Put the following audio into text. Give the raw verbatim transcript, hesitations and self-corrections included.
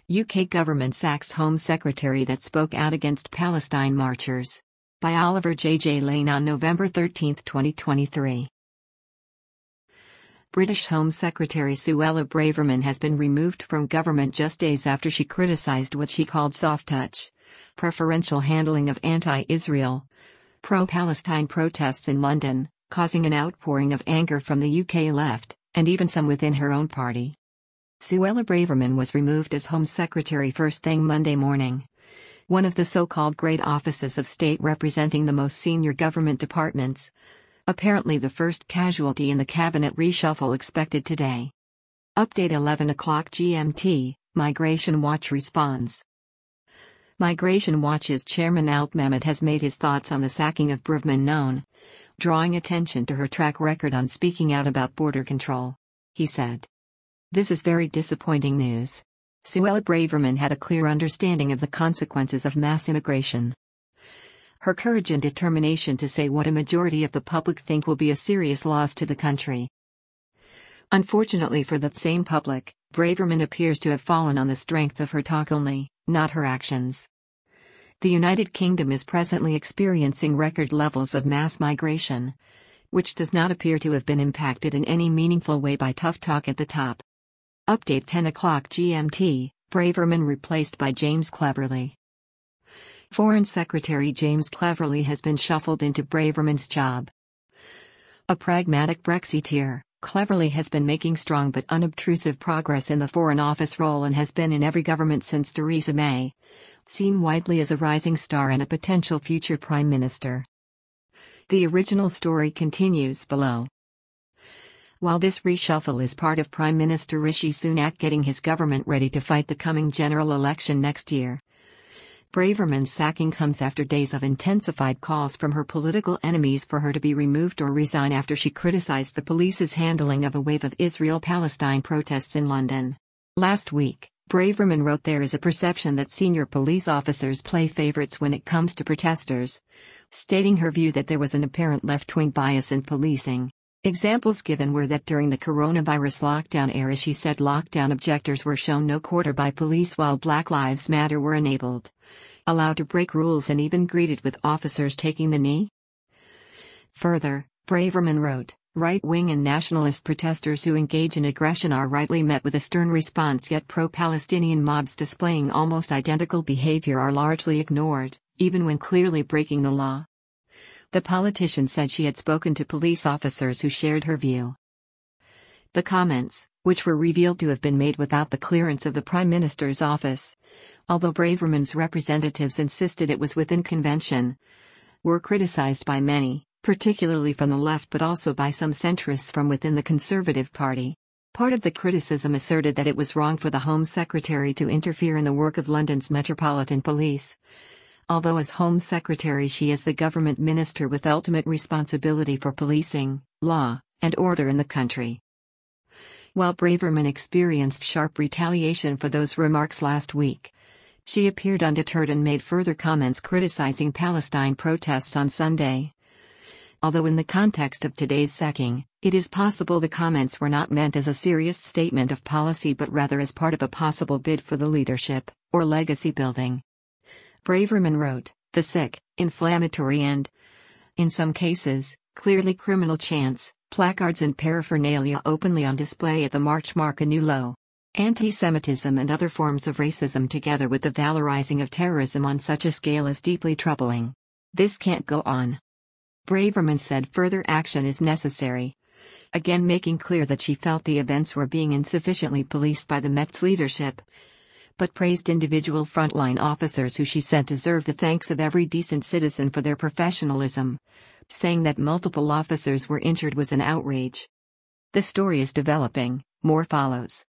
U K government sacks Home Secretary that spoke out against Palestine marchers. By Oliver J. J. Lane on November thirteenth, twenty twenty-three. British Home Secretary Suella Braverman has been removed from government just days after she criticised what she called soft touch, preferential handling of anti-Israel, pro-Palestine protests in London, causing an outpouring of anger from the U K left, and even some within her own party. Suella Braverman was removed as Home Secretary first thing Monday morning. One of the so-called great offices of state representing the most senior government departments. Apparently the first casualty in the cabinet reshuffle expected today. Update eleven o'clock G M T, Migration Watch responds. Migration Watch's chairman Alp Mehmet has made his thoughts on the sacking of Braverman known, drawing attention to her track record on speaking out about border control. He said, "This is very disappointing news. Suella Braverman had a clear understanding of the consequences of mass immigration. Her courage and determination to say what a majority of the public think will be a serious loss to the country. Unfortunately for that same public, Braverman appears to have fallen on the strength of her talk only, not her actions. The United Kingdom is presently experiencing record levels of mass migration, which does not appear to have been impacted in any meaningful way by tough talk at the top." Update ten o'clock G M T, Braverman replaced by James Cleverly. Foreign Secretary James Cleverly has been shuffled into Braverman's job. A pragmatic Brexiteer, Cleverly has been making strong but unobtrusive progress in the Foreign Office role and has been in every government since Theresa May, seen widely as a rising star and a potential future Prime Minister. The original story continues below. While this reshuffle is part of Prime Minister Rishi Sunak getting his government ready to fight the coming general election next year, Braverman's sacking comes after days of intensified calls from her political enemies for her to be removed or resign after she criticized the police's handling of a wave of Israel-Palestine protests in London. Last week, Braverman wrote, "There is a perception that senior police officers play favorites when it comes to protesters," stating her view that there was an apparent left-wing bias in policing. Examples given were that during the coronavirus lockdown era she said lockdown objectors were shown no quarter by police while Black Lives Matter were enabled, allowed to break rules and even greeted with officers taking the knee. Further, Braverman wrote, "Right-wing and nationalist protesters who engage in aggression are rightly met with a stern response, yet pro-Palestinian mobs displaying almost identical behavior are largely ignored, even when clearly breaking the law." The politician said she had spoken to police officers who shared her view. The comments, which were revealed to have been made without the clearance of the Prime Minister's office, although Braverman's representatives insisted it was within convention, were criticized by many, particularly from the left but also by some centrists from within the Conservative Party. Part of the criticism asserted that it was wrong for the Home Secretary to interfere in the work of London's Metropolitan Police, although as Home Secretary she is the government minister with ultimate responsibility for policing, law, and order in the country. While Braverman experienced sharp retaliation for those remarks last week, she appeared undeterred and made further comments criticizing Palestine protests on Sunday. Although in the context of today's sacking, it is possible the comments were not meant as a serious statement of policy but rather as part of a possible bid for the leadership, or legacy building. Braverman wrote, "The sick, inflammatory and, in some cases, clearly criminal chants, placards and paraphernalia openly on display at the march mark a new low. Anti-Semitism and other forms of racism together with the valorizing of terrorism on such a scale is deeply troubling. This can't go on." Braverman said further action is necessary, again making clear that she felt the events were being insufficiently policed by the Met's leadership, but praised individual frontline officers who she said deserve the thanks of every decent citizen for their professionalism, saying that multiple officers were injured was an outrage. The story is developing, more follows.